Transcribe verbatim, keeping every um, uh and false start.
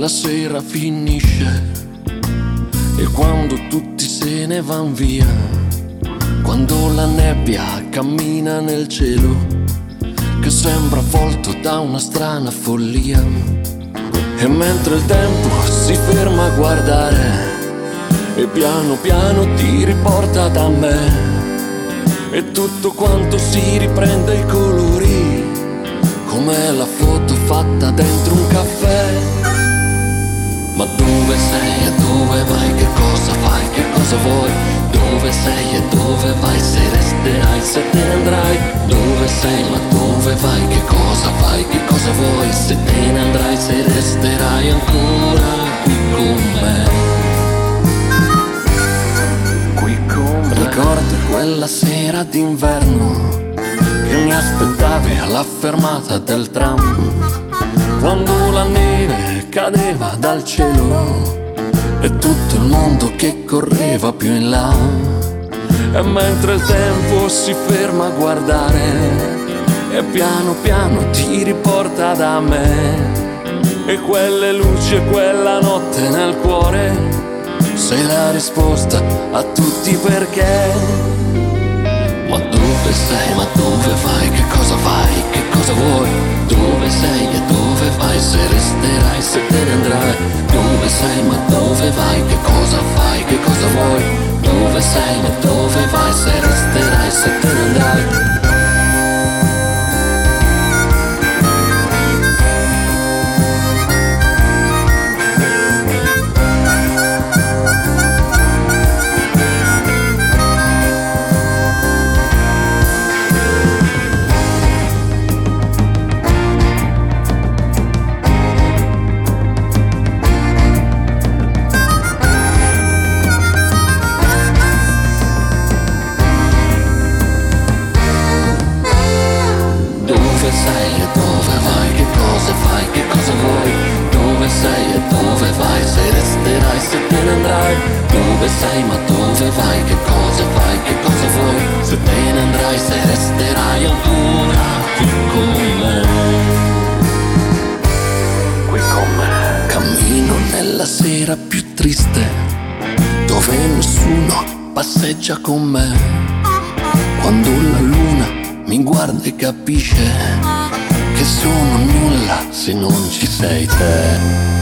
la sera finisce e quando tutti se ne van via, quando la nebbia cammina nel cielo che sembra avvolto da una strana follia, e mentre il tempo si ferma a guardare e piano piano ti riporta da me, e tutto quanto si riprende i colori come la foto fatta dentro un caffè. Ma dove sei e dove vai, che cosa fai, che cosa vuoi? Dove sei e dove vai, se resterai, se te ne andrai? Dove sei, ma dove vai, che cosa fai, che cosa vuoi? Se te ne andrai, se resterai ancora qui con me. Qui con me. Ricordi quella sera d'inverno che mi aspettavi alla fermata del tram, quando la neve cadeva dal cielo e tutto il mondo che correva più in là, e mentre il tempo si ferma a guardare e piano piano ti riporta da me, e quelle luci e quella notte nel cuore sei la risposta a tutti i perché. Ma dove sei, ma dove vai, che cosa fai, che cosa vuoi? Dove sei e dove vai, se resterai, se te ne andrai? Dove sei, ma dove vai, che cosa fai, che cosa vuoi? Dove sei, ma dove vai, se resterai, se te ne andrai? Dove sei, ma dove vai, che cosa fai, che cosa vuoi? Se te ne andrai, se resterai ancora qui con me. Qui con me. Cammino nella sera più triste, dove nessuno passeggia con me, quando la luna mi guarda e capisce che sono nulla se non ci sei te.